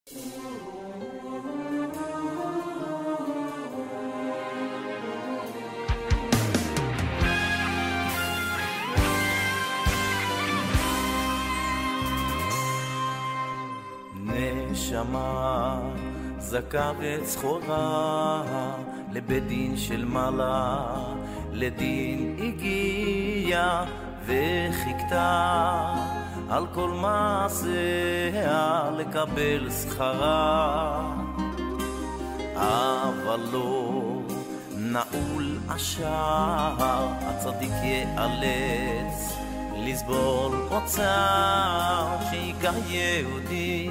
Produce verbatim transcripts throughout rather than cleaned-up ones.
נשמה זכה וצחורה לבית דין של מעלה, לדין הגיעה וחיכתה על כל מעשיה לקבל שכרה, אבל לא נעול השער, הצדיק ייאלץ לסבול אוצר שהיכה יהודי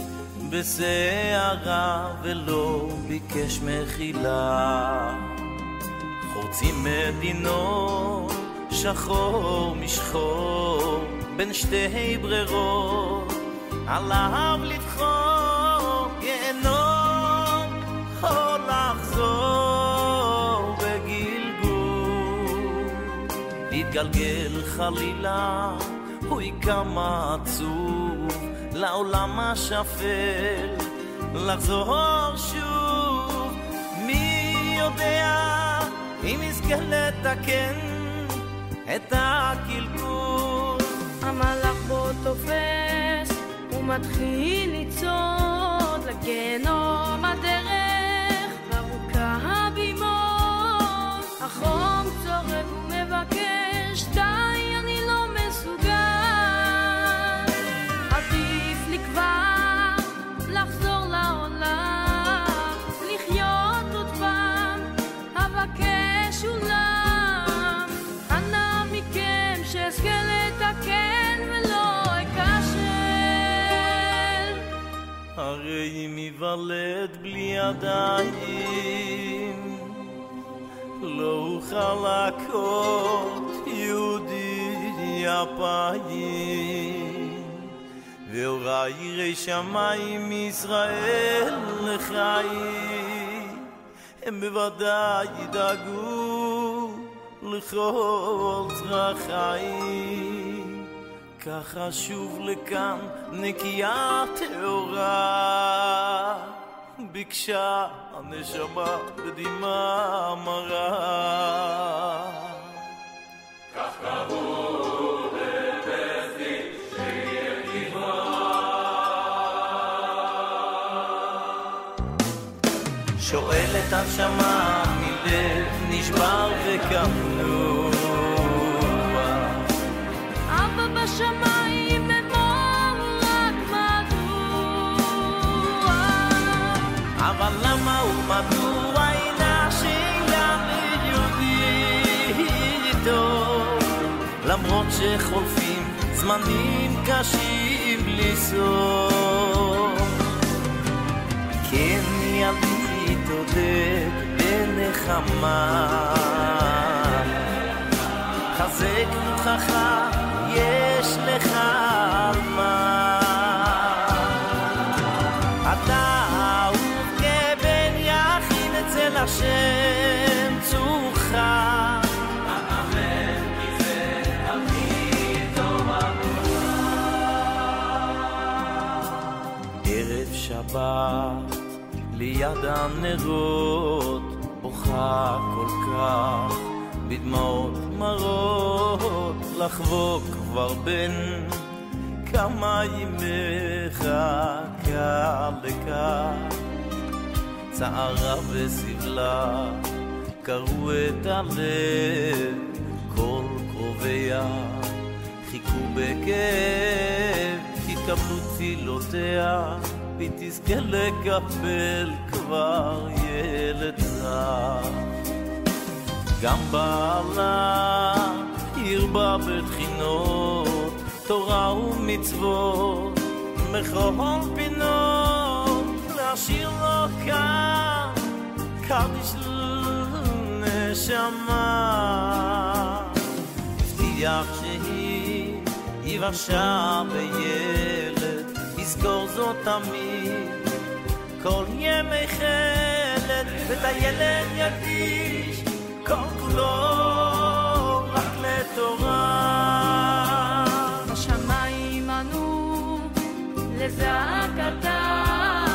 בסערה ולא ביקש מחילה. חורצים מדינות שחור משחור בין שתי ברירות, עליו לבחור גיהנום או לחזור בגלגול, להתגלגל חלילה הוא כמה עצוב לעולם השפל, לחזור שוב. מי יודע אם יזכה לתקן את הקלקול. המלאך בו תופס ומתחיל לצעוד לגיהנום הדרך ארוכה הבימות, החום צורב ומבקש די אני לא מסוגל, עדיף לי כבר לחזור לעולם, לחיות עוד פעם אבקש אולם, אנא מכם שאזכה לתקן ולא אכשל. הרי אם ייוולד בלי ידיים לא אוכל להכות יהודי אפיים, והוריי יראי שמיים ישראל לחיים, הם בוודאי ידאגו לכל צרכיים. ככה שוב לכאן נקייה טהורה, ביקשה הנשמה בדמעה מרה. כך קראו לבית דין שיהיה גבעה, שואלת הנשמה מלב נשבר וכמנוע, אבא בשמיים אמור רק מדוע, אבל למה ומדוע אינה שיהיה יהודי טוב, למרות שחולפים זמנים קשים בלי סוף. כן ילדי תודד בנחמה, חזק רוחך יש לך על מה, אתה אהוב כבן יחיד אצל השם צורך, אמן כי זה הכי טוב עבורך. ערב שבת ליד הנרות בוכה כל כך בדמעות מרות, לחבוק כבר בין כמה ימיך קל לכך, צערה וסבלה קראו את הלב, כל קרוביה חיכו בכאב, תקבלו תפילותיה ותזכה לקבל כבר ילד זר. גם בעלה הרבה בתחינות, תורה ומצוות מכל פינות, להשאיר לו כאן קדיש לנשמה, הבטיח שהיא יבשה בילד, יזכור זאת תמיד כל ימי חלד, ואת הילד יקדיש כל כולו רק לתורה. בשמיים ענו לזעקתה,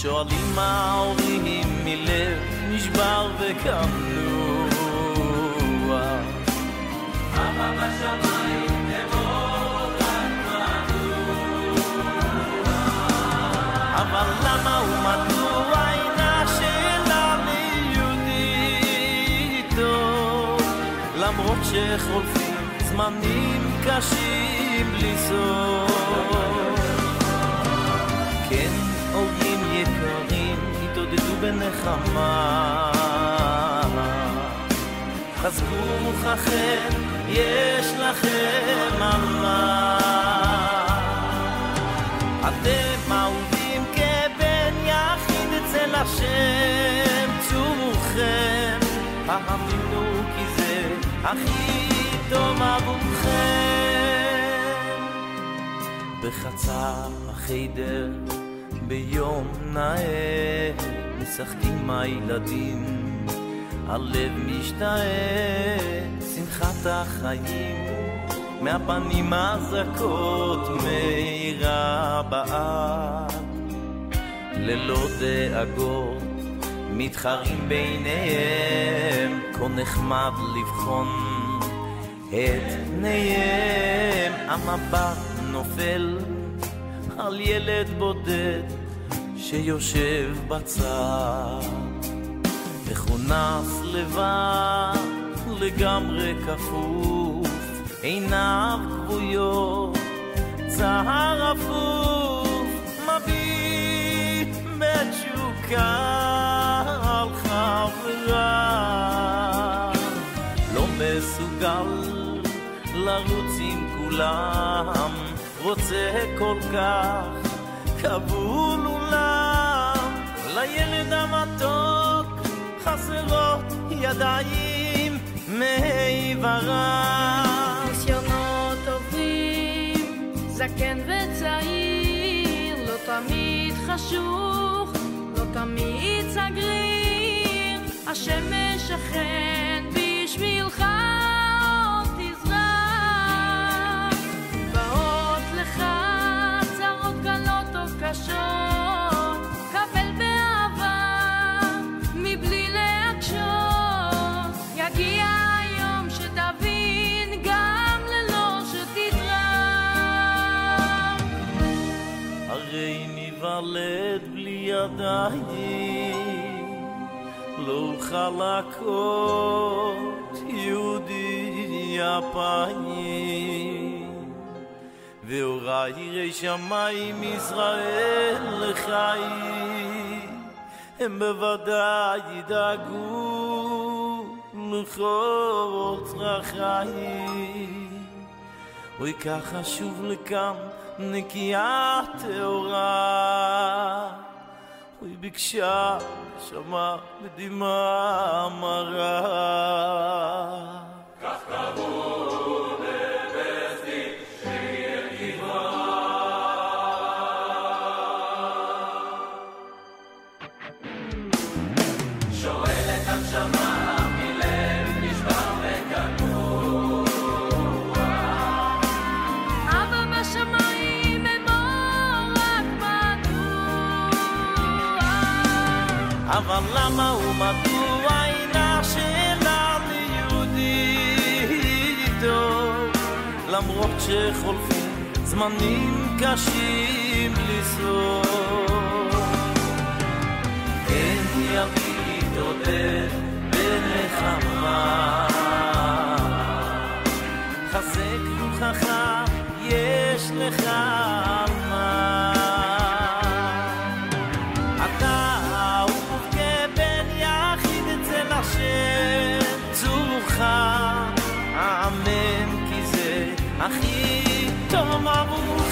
שואלים מה ההורים מלב נשבר וכמנוע. אבא בשמיים תבוא רק מדוע, אבל למה ומדוע אינה שאלה ליהודי טוב, למרות שחולפים זמנים קשים בלי סוף. כן הורים יקרים התעודדו בנחמה, חזקו מוכחם יש לכם על מה. אתם אהובים כבן יחיד אצל השם, צורכם אהבינו כי זה הכי טוב עבורכם. בחצר החדר ביום נאה משחקים הילדים, הלב משתאה, שמחת החיים מהפנים הזכות מאירה באב. ללא דאגות מתחרים ביניהם, כה נחמד לבחון את פניהם. המבט נופל על ילד בודד שיושב בצד, מכונס לבד לגמרי כפוף, עיניו כבויות צהר אפוף, מביט בתשוקה על חברה, לא מסוגל לרוץ עם כולם, רוצה כל כך כבול אולם. לילד המתוק חסרות ידיים מעברה, ניסיונות טובים, זקן וצעיר, לא תמיד חשוך, לא תמיד סגריר, השמש אכן בשבילך עוד תזרח, באות לך צרות קלות או קשות, קבל באהבה מבלי להקשות, יגיע היום שתבין גם ללא שתתרח. הרי נוולד בלי ידיים, לא אוכל להכות יהודי אפיים, והוריי יראי שמיים ישראל לחיים, הם בוודאי ידאגו לכל צרכיים. אוי ככה שוב לכאן נקייה טהורה, אוי ביקשה שמע בדמעה מרה. כך קבעו לבסתי שיהיה גבעה, שואלת הנשמה מלב נשבר וקנוע, אבא בשמיים אמור רק מדוע, אבל למה ומדוע אינה שאלה ליהודי טוב, למרות שחולפים זמנים קשים בלי סוף. כן יביא תעודד בנחמה, חזק רוחך יש לך על מה. אתה אהוב כבן יחיד אצל השם, צורך אמן כי זה הכי טוב עבורך.